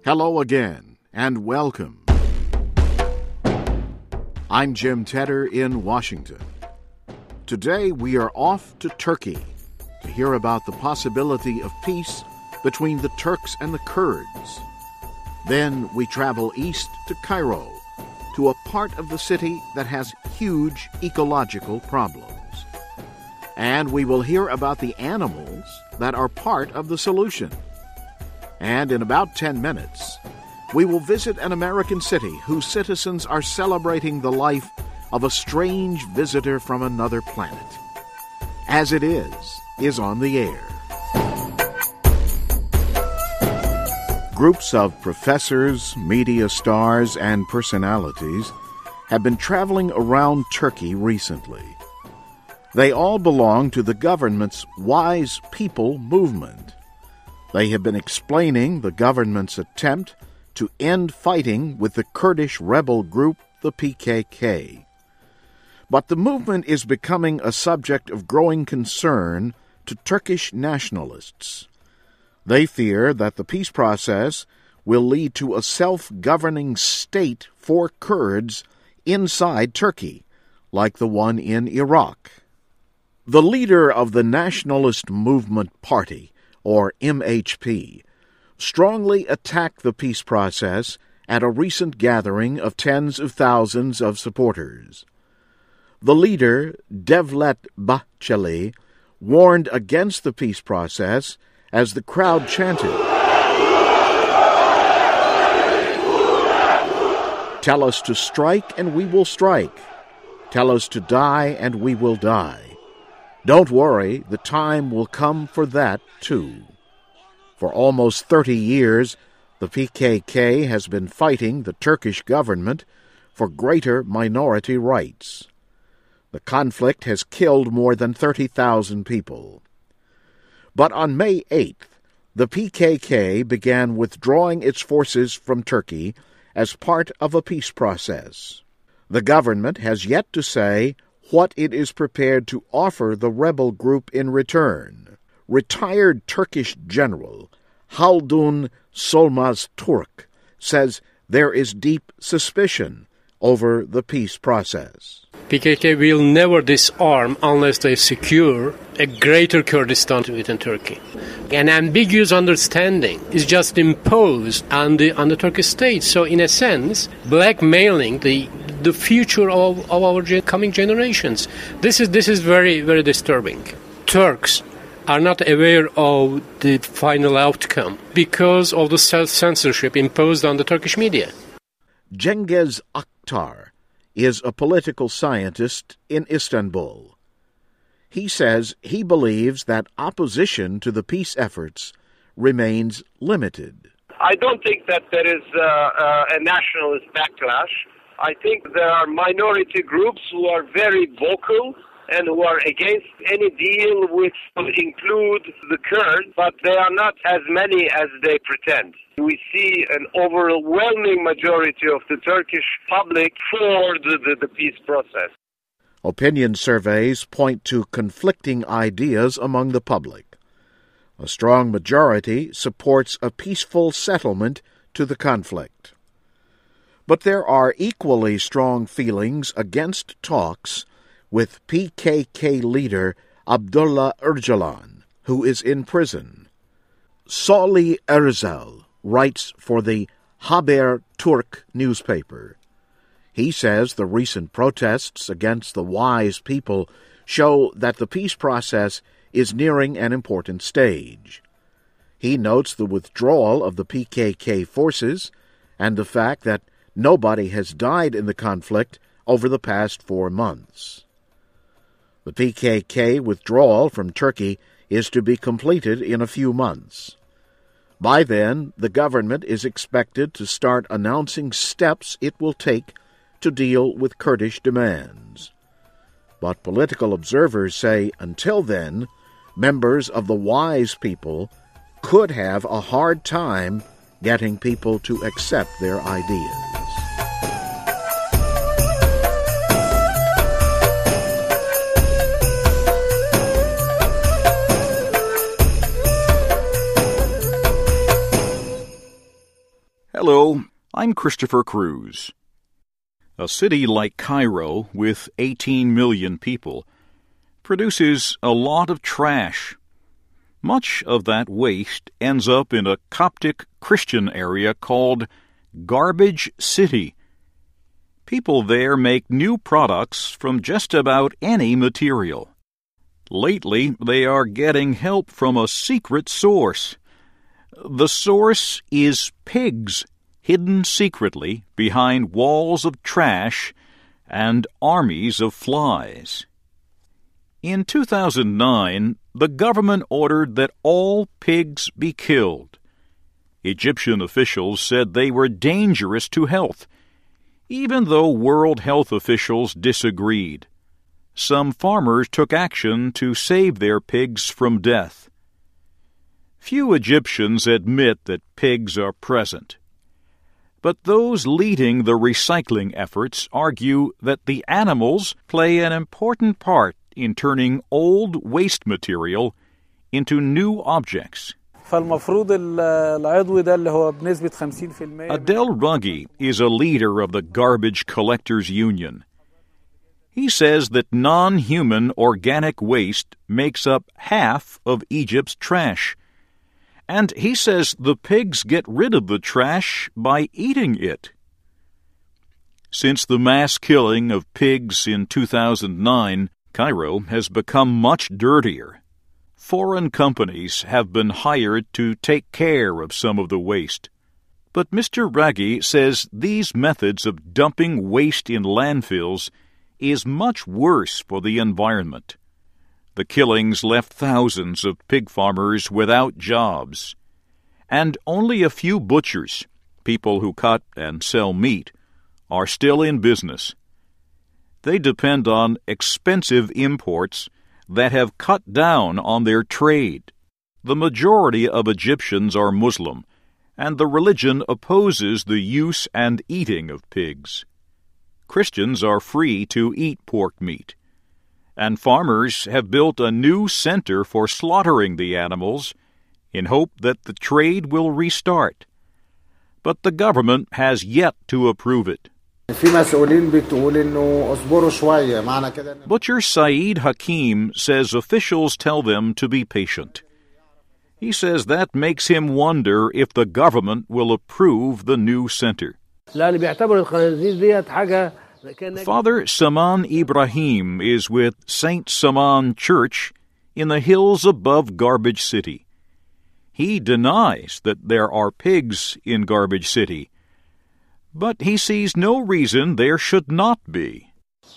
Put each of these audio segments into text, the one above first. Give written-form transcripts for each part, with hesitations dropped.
Hello again, and welcome. I'm Jim Tedder in Washington. Today we are off to Turkey to hear about the possibility of peace between the Turks and the Kurds. Then we travel east to Cairo, to a part of the city that has huge ecological problems. And we will hear about the animals that are part of the solution. And in about 10 minutes, we will visit an American city whose citizens are celebrating the life of a strange visitor from another planet. As It is on the air. Groups of professors, media stars, and personalities have been traveling around Turkey recently. They all belong to the government's Wise People movement. They have been explaining the government's attempt to end fighting with the Kurdish rebel group, the PKK. But the movement is becoming a subject of growing concern to Turkish nationalists. They fear that the peace process will lead to a self-governing state for Kurds inside Turkey, like the one in Iraq. The leader of the Nationalist Movement Party, or MHP, strongly attacked the peace process at a recent gathering of tens of thousands of supporters. The leader, Devlet Bahçeli, warned against the peace process as the crowd chanted, "Tell us to strike and we will strike. Tell us to die and we will die. Don't worry, the time will come for that, too." For almost 30 years, the PKK has been fighting the Turkish government for greater minority rights. The conflict has killed more than 30,000 people. But on May 8th, the PKK began withdrawing its forces from Turkey as part of a peace process. The government has yet to say what it is prepared to offer the rebel group in return. Retired Turkish General Haldun Solmaz Turk says there is deep suspicion over the peace process. PKK will never disarm unless they secure a greater Kurdistan within Turkey. An ambiguous understanding is just imposed on the Turkish state. So in a sense, blackmailing the future of our coming generations. This is very, very disturbing. Turks are not aware of the final outcome because of the self-censorship imposed on the Turkish media. Cengiz Aktar is a political scientist in Istanbul. He says he believes that opposition to the peace efforts remains limited. I don't think that there is a nationalist backlash. I think there are minority groups who are very vocal and who are against any deal which will include the Kurds, but they are not as many as they pretend. We see an overwhelming majority of the Turkish public for the peace process. Opinion surveys point to conflicting ideas among the public. A strong majority supports a peaceful settlement to the conflict. But there are equally strong feelings against talks with PKK leader Abdullah Öcalan, who is in prison. Salih Erzal writes for the Haber Turk newspaper. He says the recent protests against the Wise People show that the peace process is nearing an important stage. He notes the withdrawal of the PKK forces and the fact that nobody has died in the conflict over the past 4 months. The PKK withdrawal from Turkey is to be completed in a few months. By then, the government is expected to start announcing steps it will take to deal with Kurdish demands. But political observers say until then, members of the Wise People could have a hard time getting people to accept their ideas. Hello, I'm Christopher Cruz. A city like Cairo, with 18 million people, produces a lot of trash. Much of that waste ends up in a Coptic Christian area called Garbage City. People there make new products from just about any material. Lately, they are getting help from a secret source. The source is pigs, hidden secretly behind walls of trash and armies of flies. In 2009, the government ordered that all pigs be killed. Egyptian officials said they were dangerous to health, even though World Health officials disagreed. Some farmers took action to save their pigs from death. Few Egyptians admit that pigs are present. But those leading the recycling efforts argue that the animals play an important part in turning old waste material into new objects. Adel Ruggie is a leader of the Garbage Collectors Union. He says that non-human organic waste makes up half of Egypt's trash. And he says the pigs get rid of the trash by eating it. Since the mass killing of pigs in 2009, Cairo has become much dirtier. Foreign companies have been hired to take care of some of the waste. But Mr. Raggi says these methods of dumping waste in landfills is much worse for the environment. The killings left thousands of pig farmers without jobs. And only a few butchers, people who cut and sell meat, are still in business. They depend on expensive imports that have cut down on their trade. The majority of Egyptians are Muslim, and the religion opposes the use and eating of pigs. Christians are free to eat pork meat, and farmers have built a new center for slaughtering the animals in hope that the trade will restart. But the government has yet to approve it. Butcher Saeed Hakim says officials tell them to be patient. He says that makes him wonder if the government will approve the new center. Father Saman Ibrahim is with St. Saman Church in the hills above Garbage City. He denies that there are pigs in Garbage City, but he sees no reason there should not be.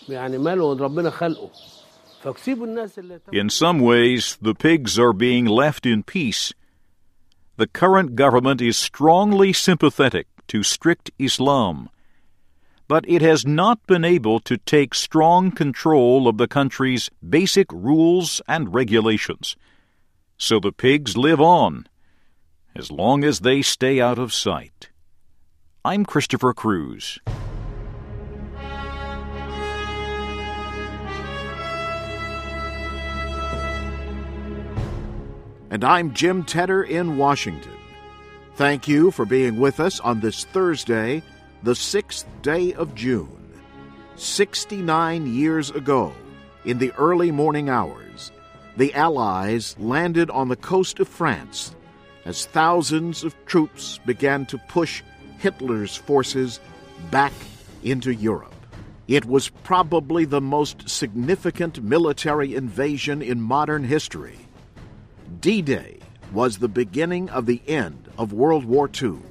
In some ways, the pigs are being left in peace. The current government is strongly sympathetic to strict Islam, but it has not been able to take strong control of the country's basic rules and regulations. So the pigs live on, as long as they stay out of sight. I'm Christopher Cruz. And I'm Jim Tedder in Washington. Thank you for being with us on this Thursday, the 6th day of June. 69 years ago, in the early morning hours, the Allies landed on the coast of France as thousands of troops began to push Hitler's forces back into Europe. It was probably the most significant military invasion in modern history. D-Day was the beginning of the end of World War II.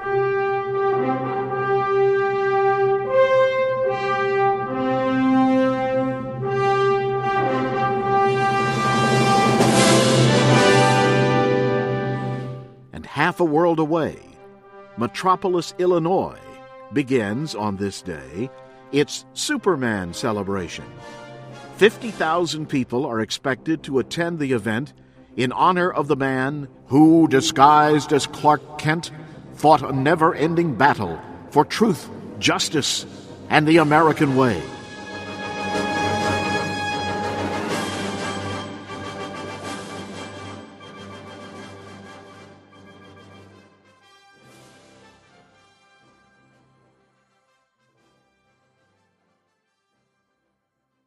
And half a world away, Metropolis, Illinois, begins on this day its Superman celebration. 50,000 people are expected to attend the event in honor of the man who, disguised as Clark Kent, fought a never-ending battle for truth, justice, and the American way.